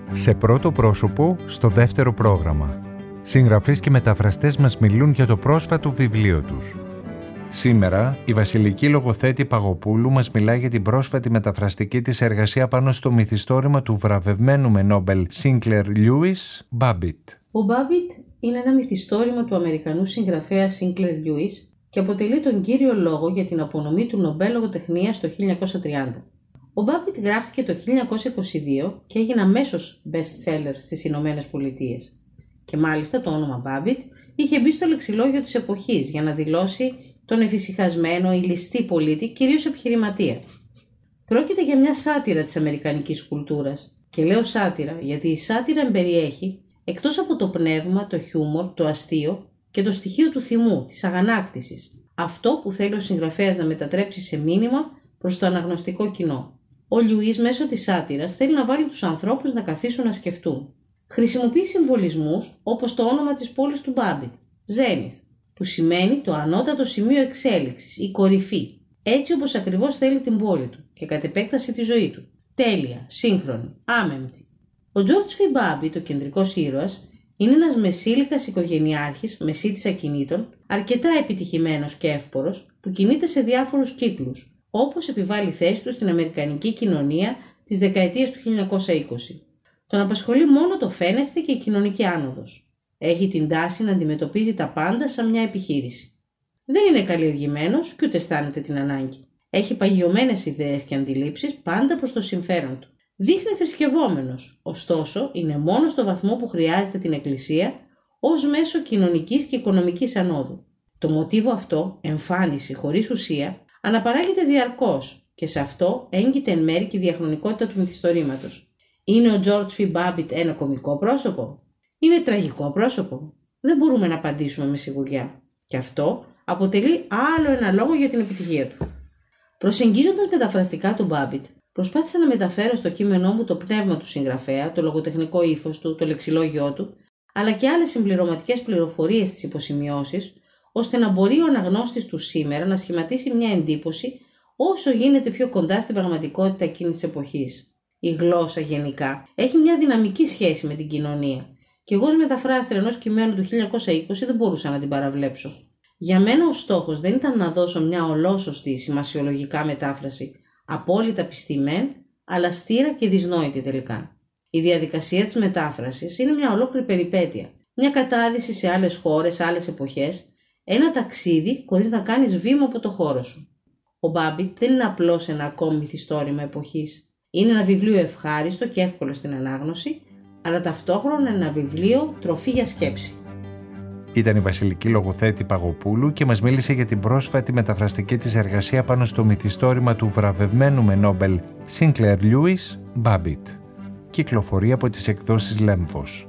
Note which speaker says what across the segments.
Speaker 1: Σε πρώτο πρόσωπο, στο δεύτερο πρόγραμμα. Συγγραφείς και μεταφραστές μας μιλούν για το πρόσφατο βιβλίο τους. Σήμερα, η βασιλική λογοθέτη Παγοπούλου μας μιλάει για την πρόσφατη μεταφραστική της εργασία πάνω στο μυθιστόρημα του βραβευμένου με Νόμπελ Sinclair Lewis, Babbitt.
Speaker 2: Ο Babbitt είναι ένα μυθιστόρημα του Αμερικανού συγγραφέα Sinclair Lewis και αποτελεί τον κύριο λόγο για την απονομή του Νομπέλ Λογοτεχνίας το 1930. Ο Babbitt γράφτηκε το 1922 και έγινε αμέσως best-seller στις Ηνωμένες Πολιτείες. Και μάλιστα το όνομα Babbitt είχε μπει στο λεξιλόγιο της εποχής για να δηλώσει τον εφησυχασμένο ή ληστή πολίτη, κυρίως επιχειρηματία. Πρόκειται για μια σάτυρα της αμερικανικής κουλτούρας. Και λέω σάτυρα γιατί η σάτυρα εμπεριέχει, εκτός από το πνεύμα, το χιούμορ, το αστείο και το στοιχείο του θυμού, της αγανάκτησης, αυτό που θέλει ο συγγραφέας να μετατρέψει σε μήνυμα προς το αναγνωστικό κοινό. Ο Λιουίς μέσω της σάτυρας θέλει να βάλει τους ανθρώπους να καθίσουν να σκεφτούν. Χρησιμοποιεί συμβολισμούς όπως το όνομα της πόλης του Babbitt, Zenith, που σημαίνει το ανώτατο σημείο εξέλιξης, η κορυφή, έτσι όπως ακριβώς θέλει την πόλη του και κατ' επέκταση τη ζωή του. Τέλεια, σύγχρονη, άμεμπτη. Ο George F. Babbitt, ο κεντρικός ήρωας, είναι ένας μεσήλικας οικογενειάρχης μεσίτης ακινήτων, αρκετά επιτυχημένος και εύπορος, που κινείται σε διάφορους κύκλους, όπως επιβάλλει η θέση του στην αμερικανική κοινωνία της δεκαετίας του 1920. Τον απασχολεί μόνο το φαίνεσθε και η κοινωνική άνοδος. Έχει την τάση να αντιμετωπίζει τα πάντα σαν μια επιχείρηση. Δεν είναι καλλιεργημένος και ούτε αισθάνεται την ανάγκη. Έχει παγιωμένες ιδέες και αντιλήψεις πάντα προς το συμφέρον του. Δείχνει θρησκευόμενος, ωστόσο είναι μόνο στο βαθμό που χρειάζεται την Εκκλησία ως μέσο κοινωνικής και οικονομικής ανόδου. Το μοτίβο αυτό, εμφάνιση χωρίς ουσία, αναπαράγεται διαρκώς και σε αυτό έγκυται εν μέρει και η διαχρονικότητα του μυθιστορήματος. Είναι ο George F. Babbitt ένα κωμικό πρόσωπο? Είναι τραγικό πρόσωπο? Δεν μπορούμε να απαντήσουμε με σιγουριά. Και αυτό αποτελεί άλλο ένα λόγο για την επιτυχία του. Προσεγγίζοντας μεταφραστικά τον Babbitt, προσπάθησα να μεταφέρω στο κείμενό μου το πνεύμα του συγγραφέα, το λογοτεχνικό ύφος του, το λεξιλόγιό του, αλλά και άλλες συμπληρωματικές πληροφορίες στις υποσημειώσεις, ώστε να μπορεί ο αναγνώστης του σήμερα να σχηματίσει μια εντύπωση όσο γίνεται πιο κοντά στην πραγματικότητα εκείνης της εποχής. Η γλώσσα γενικά έχει μια δυναμική σχέση με την κοινωνία και εγώ ως μεταφράστρια ενός κειμένου του 1920 δεν μπορούσα να την παραβλέψω. Για μένα ο στόχος δεν ήταν να δώσω μια ολόσωστη σημασιολογικά μετάφραση, απόλυτα πιστή μεν, αλλά στήρα και δυσνόητη τελικά. Η διαδικασία της μετάφρασης είναι μια ολόκληρη περιπέτεια, μια κατάδυση σε άλλες χώρες, σε άλλες εποχές, ένα ταξίδι χωρίς να κάνεις βήμα από το χώρο σου. Ο Babbitt δεν είναι απλώς ένα ακόμη μυθιστόρημα εποχής. Είναι ένα βιβλίο ευχάριστο και εύκολο στην ανάγνωση, αλλά ταυτόχρονα ένα βιβλίο τροφή για σκέψη.
Speaker 1: Ήταν η βασιλική λογοθέτη Παγοπούλου και μας μίλησε για την πρόσφατη μεταφραστική της εργασία πάνω στο μυθιστόρημα του βραβευμένου με Νόμπελ Sinclair Lewis, Babbitt. Κυκλοφορεί από τις εκδόσεις Λέμφος.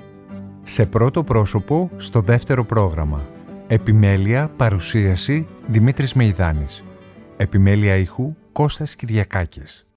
Speaker 1: Σε πρώτο πρόσωπο, στο δεύτερο πρόγραμμα. Επιμέλεια, παρουσίαση, Δημήτρης Μεϊδάνης. Επιμέλεια ήχου, Κώστας Κυριακάκης.